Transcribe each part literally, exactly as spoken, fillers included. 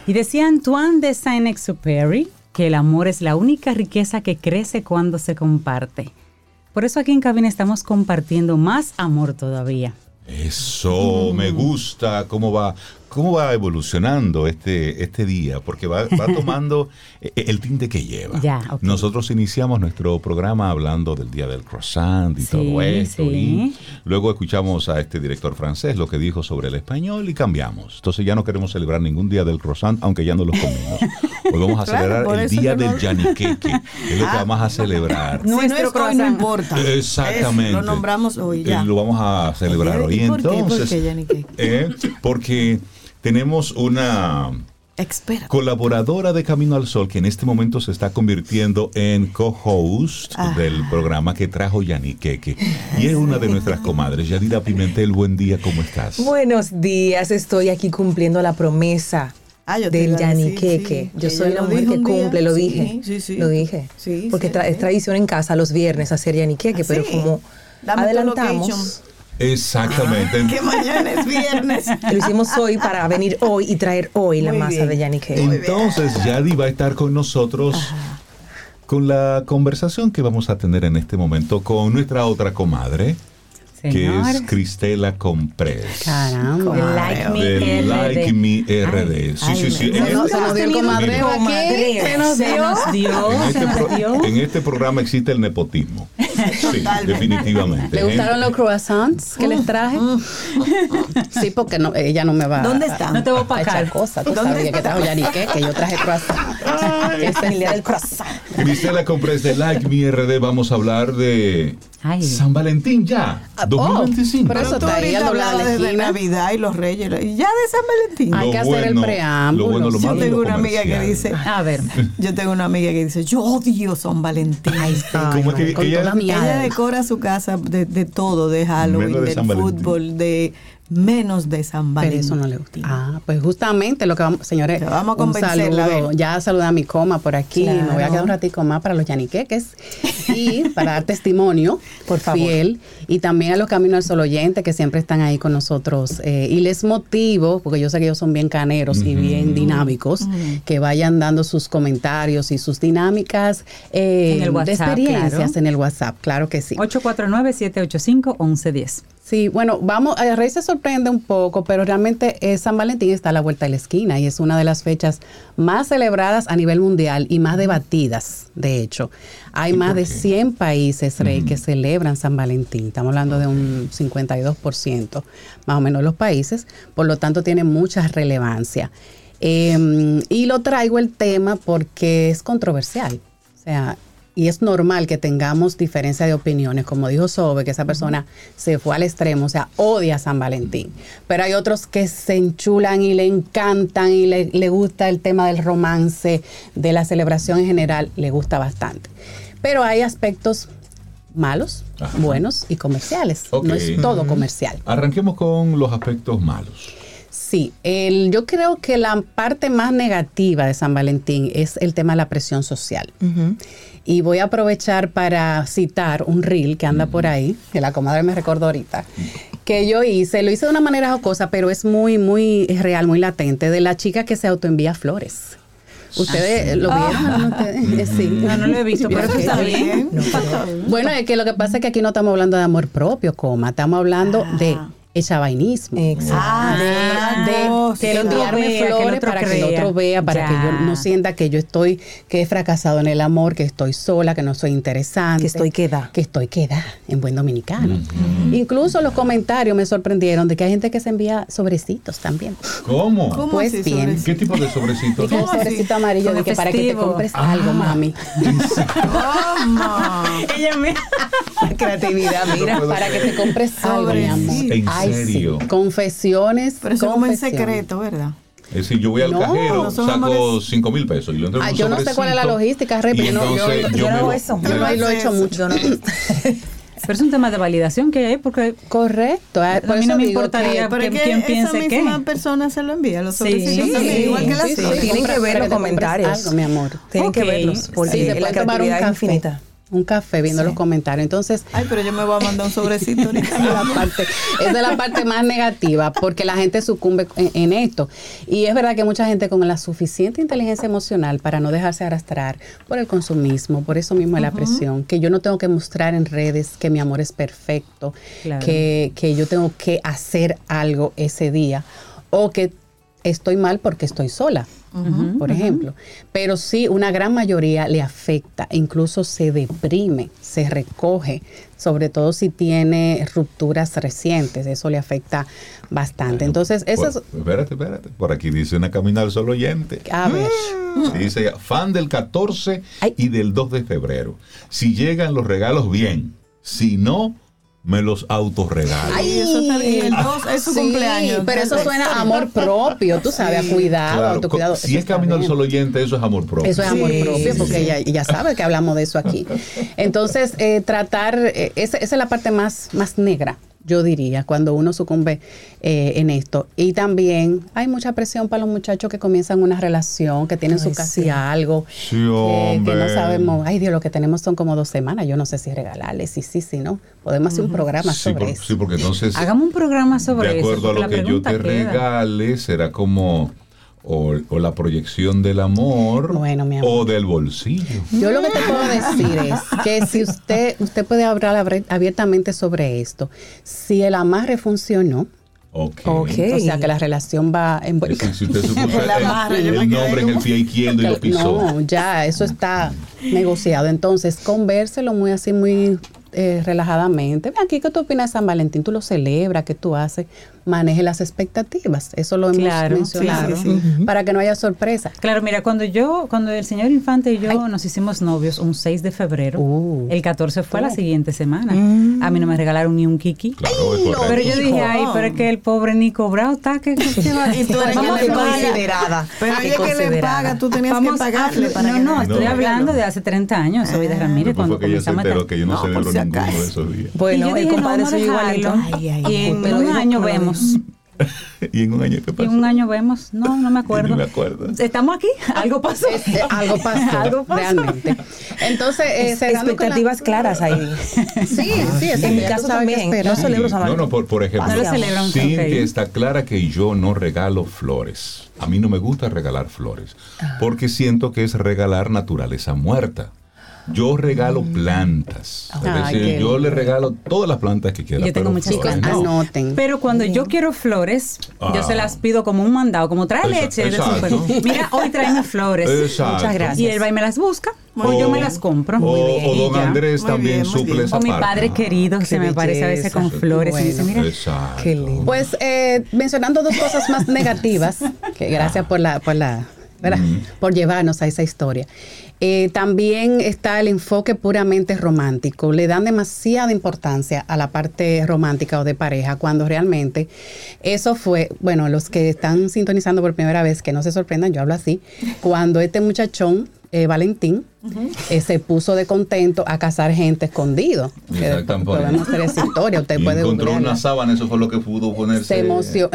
Y decía Antoine de Saint-Exupéry que el amor es la única riqueza que crece cuando se comparte. Por eso aquí en cabina estamos compartiendo más amor todavía. Eso, me gusta cómo va, cómo va evolucionando este, este día, porque va, va tomando el tinte que lleva. Ya, okay. Nosotros iniciamos nuestro programa hablando del día del croissant y sí, todo esto, sí. Y luego escuchamos a este director francés lo que dijo sobre el español y cambiamos. Entonces ya no queremos celebrar ningún día del croissant, aunque ya no los comimos. Hoy vamos a celebrar claro, el día del no... yaniqueque, es lo que vamos a celebrar. Nuestro croissant no importa. Exactamente. Es, lo nombramos hoy ya. Eh, lo vamos a celebrar hoy. ¿Y por entonces, qué? ¿Por qué eh, porque tenemos una Experta. colaboradora de Camino al Sol que en este momento se está convirtiendo en co-host ah. del programa que trajo Yaniqueque. Y es una de nuestras comadres. Yadira Pimentel, buen día, ¿cómo estás? Buenos días, estoy aquí cumpliendo la promesa. Ah, yo del Yaniqueque. Sí, yo soy la mujer que cumple, lo dije. Sí, sí, sí. Lo dije. Sí, porque sí, tra- sí. es tradición en casa los viernes hacer Yaniqueque, ¿Ah, pero sí? como Dame adelantamos. Exactamente. Ah, que mañana es viernes. Lo hicimos hoy para venir hoy y traer hoy Muy la masa bien. de Yaniqueque. Entonces, Yadi va a estar con nosotros Ajá. con la conversación que vamos a tener en este momento con nuestra otra comadre. Señor. Que es Cristela Comprés. Caramba. De Like Me de Like Me R D. Sí, sí, sí. Se nos dio el comadreo aquí. Se nos dio. En este, pro, en este programa existe el nepotismo. Sí, definitivamente. ¿Le gustaron los croissants que les traje? Sí, porque no, ella no me va ¿Dónde están? No te voy a pagar cosas. Tú sabes que trajo Yaniqueque, que yo traje croissant. Esta es el día del croissant. Cristela Comprés de Like Me R D. Vamos a hablar de Ay. San Valentín ya. dos mil veinticinco. Oh, por eso está ahí hablando de Navidad y los Reyes y ya de San Valentín. Hay que bueno, hacer el preámbulo. Lo bueno, lo yo malo tengo lo una amiga que dice, a ver, yo tengo una amiga que dice, yo odio San Valentín. Ay, Ay, ¿Cómo es que, con ella, toda mi ella decora su casa de, de todo, de Halloween, de del fútbol, de menos de San Valentín. Pero eso no le gusta. Ah, pues justamente lo que vamos, señores, vamos a convencerla. Saludo, ya saludé a mi coma por aquí, claro. Me voy a quedar un ratico más para los yaniqueques y para dar testimonio, por favor, fiel, y también a los Camino al Sol oyentes que siempre están ahí con nosotros, eh, y les motivo, porque yo sé que ellos son bien caneros uh-huh. y bien dinámicos, uh-huh. que vayan dando sus comentarios y sus dinámicas eh, en el WhatsApp, de experiencias claro. en el WhatsApp, claro que sí. ocho cuatro nueve, siete ocho cinco, uno uno uno cero. Sí, bueno, vamos, el Rey se sorprende un poco, pero realmente eh, San Valentín está a la vuelta de la esquina y es una de las fechas más celebradas a nivel mundial y más debatidas, de hecho. Hay más de cien países, Rey, uh-huh. que celebran San Valentín. Estamos hablando de un cincuenta y dos por ciento más o menos de los países, por lo tanto tiene mucha relevancia. Eh, y lo traigo el tema porque es controversial, o sea, y es normal que tengamos diferencia de opiniones, como dijo Sobe, que esa persona uh-huh. se fue al extremo, o sea, odia a San Valentín. Pero hay otros que se enchulan y le encantan y le, le gusta el tema del romance, de la celebración en general, le gusta bastante. Pero hay aspectos malos, Ajá. buenos y comerciales. Okay. No es todo uh-huh. comercial. Arranquemos con los aspectos malos. Sí, el, yo creo que la parte más negativa de San Valentín es el tema de la presión social. Uh-huh. Y voy a aprovechar para citar un reel que anda uh-huh. por ahí, que la comadre me recordó ahorita, que yo hice, lo hice de una manera jocosa, pero es muy, muy real, muy latente, de la chica que se autoenvía flores. ¿Ustedes ah, sí. lo vieron? Oh. ¿Ustedes? Sí. No, no lo he visto, pero eso está bien. No, bueno, es que lo que pasa es que aquí no estamos hablando de amor propio, coma, estamos hablando ah. de echavainismo. Exacto. De, de, de enviarme flores para que el otro vea, para ya. que yo no sienta que yo estoy, que he fracasado en el amor, que estoy sola, que no soy interesante. Que estoy queda. Que estoy queda, en buen dominicano. Uh-huh. Incluso los comentarios me sorprendieron de que hay gente que se envía sobrecitos también. ¿Cómo? ¿Cómo pues así, bien. Sobrecito? ¿Qué tipo de sobrecitos? Un sobrecito amarillo de que para que te compres ah. algo, mami. ¿Cómo? Ella me... creatividad, mira. No para que te compres algo, mi amor. ¿En Ay, serio? Sí. Confesiones. Pero eso como en secreto, ¿verdad? Es decir, yo voy al no, cajero, saco cinco mil pesos y lo entrego. Ah, yo no sé cuál es la logística, Rey, pero no, yo, yo, yo no hago eso. Yo no lo he hecho mucho. Pero es un tema de validación que hay, porque correcto. A mí no me importaría que, que quién piense qué. Esa misma persona se lo envía, los sobrecitos sí, también, sí, igual que las sí, sí, tienen que ver los comentarios. Algo, mi amor. Tienen okay. que verlos, porque sí, la creatividad es infinita. Un café viendo sí. los comentarios. Entonces, ay, pero yo me voy a mandar un sobrecito ahorita. Esa es la parte, esa es la parte más negativa, porque la gente sucumbe en, en esto. Y es verdad que mucha gente con la suficiente inteligencia emocional para no dejarse arrastrar por el consumismo, por eso mismo uh-huh. la presión, que yo no tengo que mostrar en redes que mi amor es perfecto, claro. que, que yo tengo que hacer algo ese día, o que estoy mal porque estoy sola. Uh-huh, por ejemplo, uh-huh. pero sí una gran mayoría le afecta, incluso se deprime, se recoge, sobre todo si tiene rupturas recientes, eso le afecta bastante. Entonces, eso por, es... Espérate, espérate, por aquí dice una Caminar Solo oyente. A ver. Mm. Dice, fan del catorce Ay. y del dos de febrero. Si llegan los regalos, bien. Si no... me los autorregalo. Ay, eso está bien. No, es su sí, cumpleaños. Pero eso suena a amor propio, tú sabes, sí. a cuidado, claro, autocuidado. Si es Camino al Sol oyente, eso es amor propio. Eso es amor sí, propio, sí, porque sí. ella, ella sabe que hablamos de eso aquí. Entonces, eh, tratar, eh, esa, esa es la parte más, más negra, yo diría, cuando uno sucumbe eh, en esto. Y también hay mucha presión para los muchachos que comienzan una relación, que tienen ay, su casi sí. algo, sí, eh, que no sabemos, ay Dios, lo que tenemos son como dos semanas, yo no sé si regalarles, sí, sí, sí, ¿no? Podemos hacer un programa sí, sobre por, eso. Sí, porque entonces... Hagamos un programa sobre eso. De acuerdo eso, a lo que yo te queda. regale, será como... O, o la proyección del amor, bueno, mi amor, o del bolsillo. Yo lo que te puedo decir es que si usted usted puede hablar abiertamente sobre esto, si el amarre funcionó, okay. Okay. O sea que la relación va en es decir, si usted se puso el, amarre, el, el nombre en el pie izquierdo y lo pisó. No, ya, eso está negociado. Entonces, convérselo muy así, muy eh, relajadamente. Ven aquí, ¿qué tú opinas de San Valentín? ¿Tú lo celebras? ¿Qué tú haces? Maneje las expectativas. Eso lo hemos claro, mencionado. Sí, sí, sí. Para que no haya sorpresa. Claro, mira, cuando yo, cuando el señor Infante y yo Ay. nos hicimos novios un seis de febrero, uh. el catorce fue oh. la siguiente semana. Mm. A mí no me regalaron ni un kiki. Claro, ay, no, pero yo dije, ay, pero es que el pobre ni cobrado está. Que, que, que va. Y tú eres vamos que le considerada. Pero ella que le paga, tú tenías vamos que pagarle. A, para no, que no, estoy no, hablando de hace treinta años, soy de Ramírez. Cuando fue que ella se enteró que yo no, no celebro si ninguno de esos días. Bueno, el compadre soy igualito. Y en un año vemos. ¿Y en un año qué pasó? Y en un año vemos, no, no me acuerdo. No me acuerdo. Estamos aquí, algo pasó. Este, algo pasó, algo pasó. Realmente. Entonces, eh, es, expectativas la... claras ahí. Sí, ah, sí, sí. En mi caso también, no sí. celebro San No, Valentín. no, por, por ejemplo, no celebran Cintia está clara que yo no regalo flores. A mí no me gusta regalar flores, ah. porque siento que es regalar naturaleza muerta. Yo regalo plantas. Ah, es decir, yo le regalo todas las plantas que quiera. Yo tengo muchas flores, no. Anoten. Pero cuando Bien. yo quiero flores, ah. yo se las pido como un mandado, como trae leche del super. Mira, hoy tráeme flores. Exacto. Muchas gracias. Y él va y me las busca. O, o yo me las compro. O, muy bien, o don Andrés muy también bien, suple esa O mi parte. padre querido, Qué se me belleza. parece a veces con flores. Bueno. Y dice, mira, exacto. Qué lindo. Pues eh, mencionando dos cosas más negativas, que gracias por la, por la, ¿verdad? Mm. por llevarnos a esa historia. Eh, también está el enfoque puramente romántico. Le dan demasiada importancia a la parte romántica o de pareja, cuando realmente eso fue, bueno, los que están sintonizando por primera vez, que no se sorprendan, yo hablo así, cuando este muchachón, eh, Valentín, uh-huh. eh, se puso de contento a cazar gente escondido. Exactamente. Podemos hacer esa historia, usted y puede encontró googlearla. una sábana, eso fue lo que pudo ponerse. Se emocionó.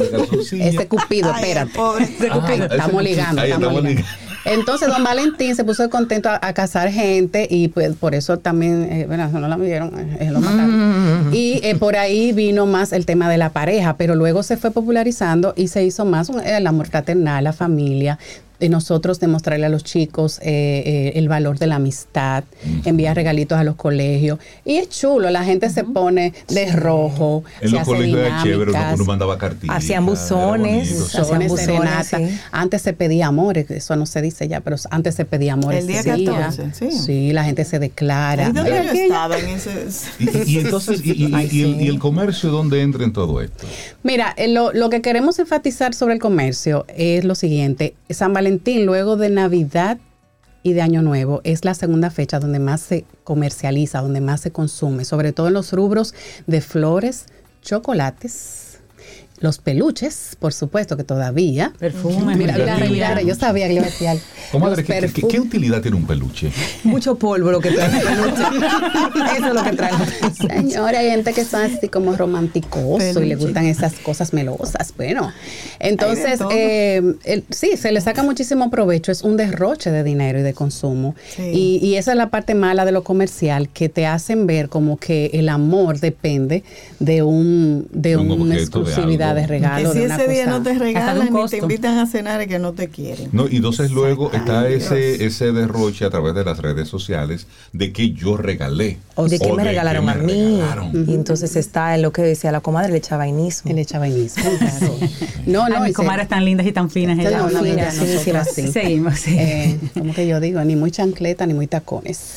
Ese cupido, Ay, espérate. pobre. Ese cupido, Ajá, estamos ese, ligando, ahí estamos estamos ligando. Entonces, don Valentín se puso contento a, a cazar gente y pues por eso también, eh, bueno, no la vieron, eh, lo mataron. Mm. Y eh, por ahí vino más el tema de la pareja, pero luego se fue popularizando y se hizo más el amor fraternal, la familia. De nosotros demostrarle a los chicos eh, eh, el valor de la amistad, uh-huh. enviar regalitos a los colegios. Y es chulo, la gente uh-huh. se pone de rojo, en se los hace colegios dinámicas. Chévere, uno mandaba cartillas. Hacían buzones, buzones, serenata. Sí. Antes se pedía amores, eso no se dice ya, pero antes se pedía amores. El día catorce, sí. Sí, la gente se declara. ¿Y dónde yo estaba en ese? Y, y entonces, y, y, Ay, sí. y, el, y el comercio, ¿dónde entra en todo esto? Mira, lo, lo que queremos enfatizar sobre el comercio es lo siguiente. San Valentín, luego de Navidad y de Año Nuevo, es la segunda fecha donde más se comercializa, donde más se consume, sobre todo en los rubros de flores, chocolates los peluches, por supuesto que todavía. Perfume. Mira, mira, mira, yo sabía que le iba a decir algo. Comadre, ¿qué, ¿qué, ¿qué utilidad tiene un peluche? Mucho polvo lo que trae el peluche. Eso es lo que trae. Señora, hay gente que son así como romanticoso y le gustan esas cosas melosas. Bueno, entonces, eh, el, sí, se le saca muchísimo provecho. Es un derroche de dinero y de consumo. Sí. Y, y esa es la parte mala de lo comercial, que te hacen ver como que el amor depende de un de un una exclusividad de, de regalo. Que si de ese una día cosa, no te regalan ni te invitan a cenar es que no te quieren. No, y entonces luego está ese ese derroche a través de las redes sociales de que yo regalé. O de que o me de regalaron que a me mí. regalaron. Uh-huh. Y entonces está en lo que decía la comadre, el echavainismo. El echavainismo, claro. No, no, Ay, mis comadres tan lindas y tan finas. Tan Ella, finas, sí, sí, así. Seguimos, sí. Eh, como que yo digo, ni muy chancleta ni muy tacones.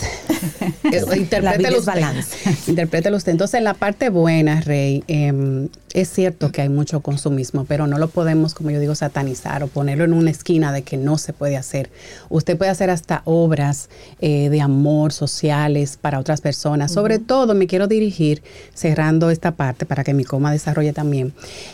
Interprételo usted. Interprételo usted. Entonces, en la parte buena, Rey, eh, es cierto que hay mucho consumismo, pero no lo podemos, como yo digo, satanizar o ponerlo en una esquina de que no se puede hacer. Usted puede hacer hasta obras eh, de amor sociales para otras personas. Uh-huh. Sobre todo, me quiero dirigir, cerrando esta parte para que mi coma desarrolle también.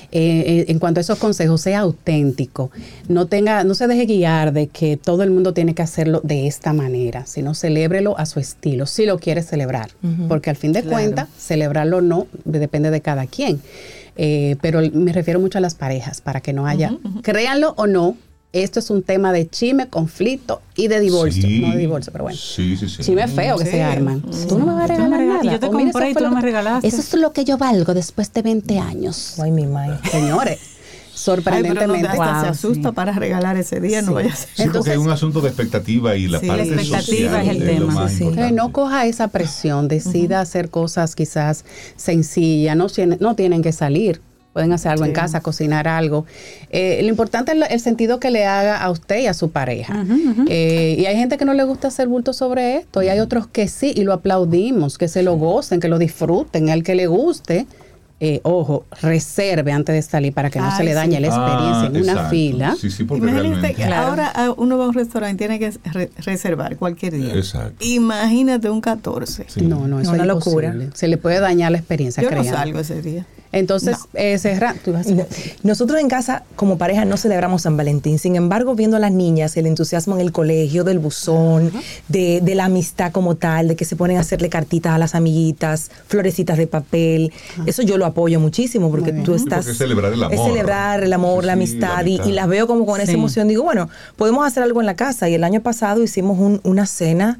Eh, en cuanto a esos consejos, sea auténtico. No tenga, no se deje guiar de que todo el mundo tiene que hacerlo de esta manera, sino celébrelo a su estilo, si lo quiere celebrar. Uh-huh. Porque al fin de claro. cuentas, celebrarlo o no, depende de cada quien. Eh, pero me refiero mucho a las parejas, para que no haya, uh-huh, uh-huh. créanlo o no, esto es un tema de chisme, conflicto y de divorcio. Sí, no de divorcio, pero bueno. Sí, sí, sí. Chisme feo que sí. se arman. Sí. Tú no me vas a regalar no me nada. Yo te compré y tú no me regalaste. Eso es lo que yo valgo después de veinte años. Ay, mi madre. Señores. Sorprendentemente. Ay, pero no, wow, se asusta sí. para regalar ese día, sí. no vaya a ser. Sí, porque es un asunto de expectativa y la sí, parte la expectativa social es el es tema. Sí, sí. No coja esa presión, decida uh-huh. hacer cosas quizás sencillas, no, no tienen que salir. Pueden hacer algo sí. en casa, cocinar algo. Eh, lo importante es el sentido que le haga a usted y a su pareja. Uh-huh, uh-huh. Eh, y hay gente que no le gusta hacer bulto sobre esto y hay otros que sí y lo aplaudimos, que se lo gocen, que lo disfruten, al que le guste. Eh, ojo, reserve antes de salir para que Ay, no se le dañe sí. la experiencia ah, en exacto. una fila. Sí, sí, porque Imagínate realmente... que claro. ahora uno va a un restaurante y tiene que re- reservar cualquier día. Exacto. Imagínate un catorce. Sí. No, no, eso es una locura. Se le puede dañar la experiencia. Yo crean. no salgo ese día. Entonces, no. eh, cerrar. ¿Tú vas a no. Nosotros en casa, como pareja, no celebramos San Valentín. Sin embargo, viendo a las niñas, el entusiasmo en el colegio, del buzón, uh-huh. de, de la amistad como tal, de que se ponen a hacerle cartitas a las amiguitas, florecitas de papel. Uh-huh. Eso yo lo apoyo muchísimo, porque tú estás... Es celebrar el amor. Es celebrar el amor, sí, la amistad, la y, y las veo como con sí. esa emoción. Digo, bueno, podemos hacer algo en la casa. Y el año pasado hicimos un, una cena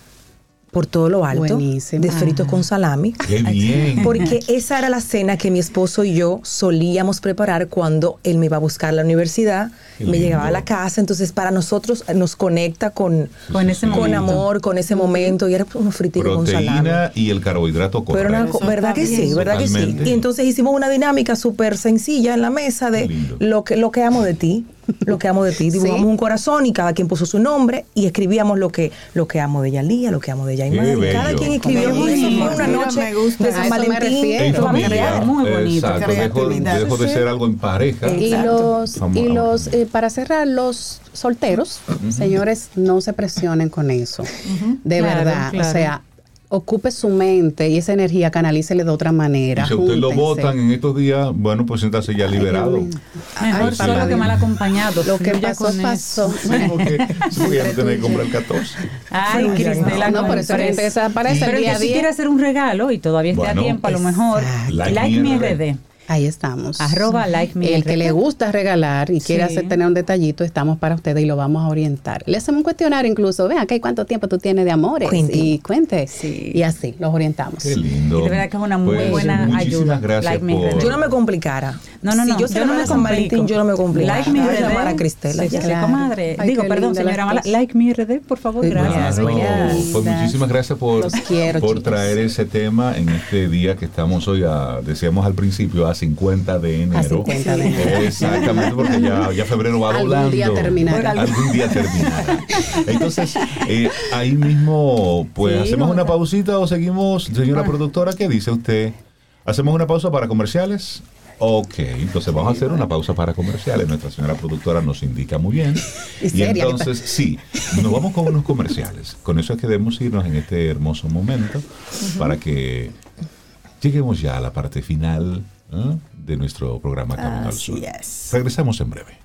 por todo lo alto, Buenísimo. de fritos ah. con salami. ¡Qué bien! Porque esa era la cena que mi esposo y yo solíamos preparar cuando él me iba a buscar a la universidad, Qué me lindo. llegaba a la casa. Entonces, para nosotros nos conecta con, con, ese con amor, con ese momento. Y era unos frititos con salami. Proteína y el carbohidrato correcto. Pero una, ¿verdad que sí? ¿Verdad que sí? Y entonces hicimos una dinámica súper sencilla en la mesa de lo que, lo que amo de ti. Lo que amo de ti. Dibujamos ¿Sí? un corazón y cada quien puso su nombre y escribíamos lo que lo que amo de Yalía, lo que amo de Yaimar. Y cada quien escribió una noche de San Valentín familiar. Muy bonito. Exacto. Dejo, dejo de ser algo en pareja. Y los, y los eh, para cerrar, los solteros, uh-huh. señores, no se presionen con eso. Uh-huh. De claro, verdad. Claro. O sea, ocupe su mente y esa energía, canalícele de otra manera. Y si usted lo votan en estos días, bueno, pues siéntase ya liberado. Mejor solo que mal acompañado. Lo que pasó, pasó. Sí, porque, porque ya no tiene que comprar el catorce. Ay, sí, Cristela, no, no, por eso gente desaparece el día a día. Si quiere hacer un regalo y todavía está bueno, a tiempo, a lo mejor, like, like me R D. Ahí estamos. Arroba like me. El que le gusta regalar y sí. quiere hacer tener un detallito, estamos para ustedes y lo vamos a orientar. Le hacemos un cuestionario incluso, vean acá cuánto tiempo tú tienes de amores. Cuente. Y cuente. Sí. Y así, los orientamos. Qué lindo. Y de verdad que es una muy pues, buena ayuda. Gracias like por... Yo no me complicara. No, no, no. Si yo, yo no me San Valentín, yo no me complicara. Like me R D. Llamar a Cristela. Sí, claro. Comadre. Ay, Digo, perdón, señora Mala. Like me R D, por favor, gracias. Claro. Gracias. Pues muchísimas gracias por, quiero, por traer ese tema en este día que estamos hoy, a, decíamos al principio, a cincuenta de enero. A cincuenta de enero. Exactamente, porque ya, ya febrero va volando. Algún día terminará. Algún día terminará. Entonces, eh, ahí mismo, pues, sí, ¿hacemos una pausita o seguimos? Señora bueno. productora, ¿qué dice usted? ¿Hacemos una pausa para comerciales? Ok, entonces vamos a hacer una pausa para comerciales. Nuestra señora productora nos indica muy bien. Y, y entonces, sí, nos vamos con unos comerciales. Con eso es que debemos irnos en este hermoso momento uh-huh. para que lleguemos ya a la parte final, ¿eh? de nuestro programa Camino al Sol. Es. Regresamos en breve.